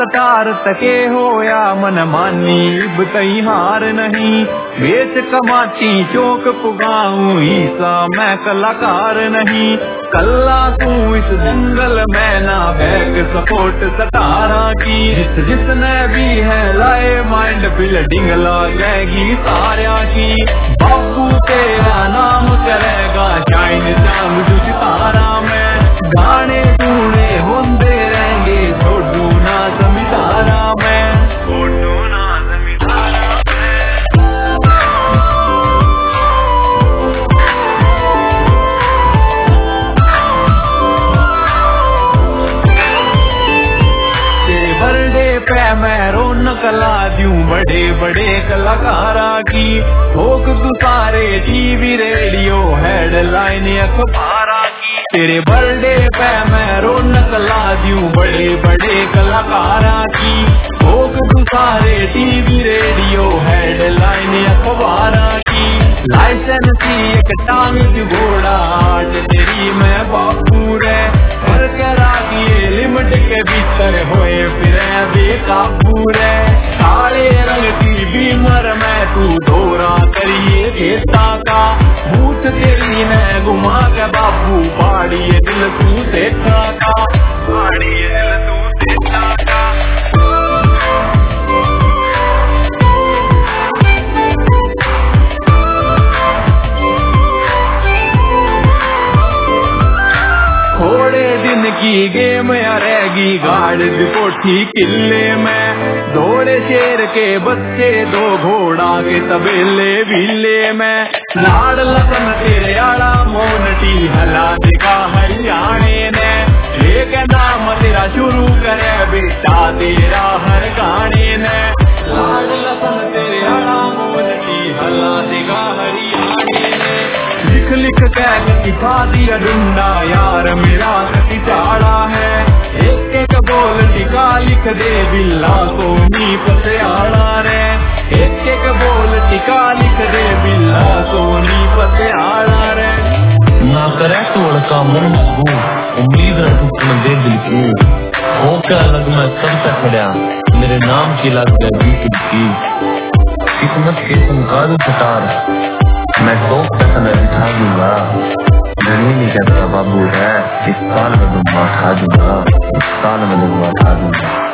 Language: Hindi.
सटार तके होया मन मानी बतई हार नहीं। बेच कमाती चौक पुगाऊं ईसा मैं कलाकार नहीं। कल्ला तू इस जंगल में ना बैक सपोर्ट सटारा की। जिसने भी है लाए माइंड बिल्डिंग ला जाएगी सारिया की। बाबू तेरा नाम करेगा शाइन चांद जो सितारा में। गाने तूने होंदे रहेंगे छोड़ू ना जमींदारा में। छोड़ू ना जमींदारा पे मैं रौनक ला दूं बड़े बड़े कलाकारा की। ठोक तू सारे टीवी रेडियो हेडलाइन अखबारा की। तेरे बर्थडे पे मैं रौनक ला दूं बड़े बड़े कलाकारा की। ठोक तू सारे टीवी रेडियो हेडलाइन अखबारा की। लाइसेंसी एक टांग घोड़ा आज तेरी मैं बापू रे। पर करा दिए लिमिट के भीतर होए फिर बेकाबू रे। काले रंग की बीमर में तू दौरा करिए देता का। भूत तेरी ने घुमा के बाबू पाड़िए दिल तू देखा का। पाड़िए दिल तू देखा का। थोड़े दिन की गेम रहेगी गाड़ कोठी किले में। दौड़े शेर के बच्चे दो घोड़ा के तबेले विले में। लाड़ लसन तेरे आड़ा मोनटी हला दिखा हरियाणे ने। एक नाम तेरा शुरू करे बेटा तेरा हर गाने ने। लाड़ लसन तेरे आड़ा मोनटी हला दिखा हरियाणे ने। लिख लिख कह दिखा दिया डुंडा यार मेरा कटी चाड़ा है। एक एक बोल टिका लिख दे बिल्ला सोनी पतियाड़ा रे। एक एक बोल टिका लिख दे बिल्ला सोनी पतियाड़ा रे। ना करे तोड़ का मुंह उम्मीद है तुझमें दे दिल की। हो क्या लग मैं सब तक खड़ा मेरे नाम की लग गई की। किस्मत के संकार सटार मैं तो पसंद उठा दूंगा। नहीं नहीं कहता बाबू है इस साल में दूंगा उठा दूंगा। इस साल में दूंगा उठा दूंगा।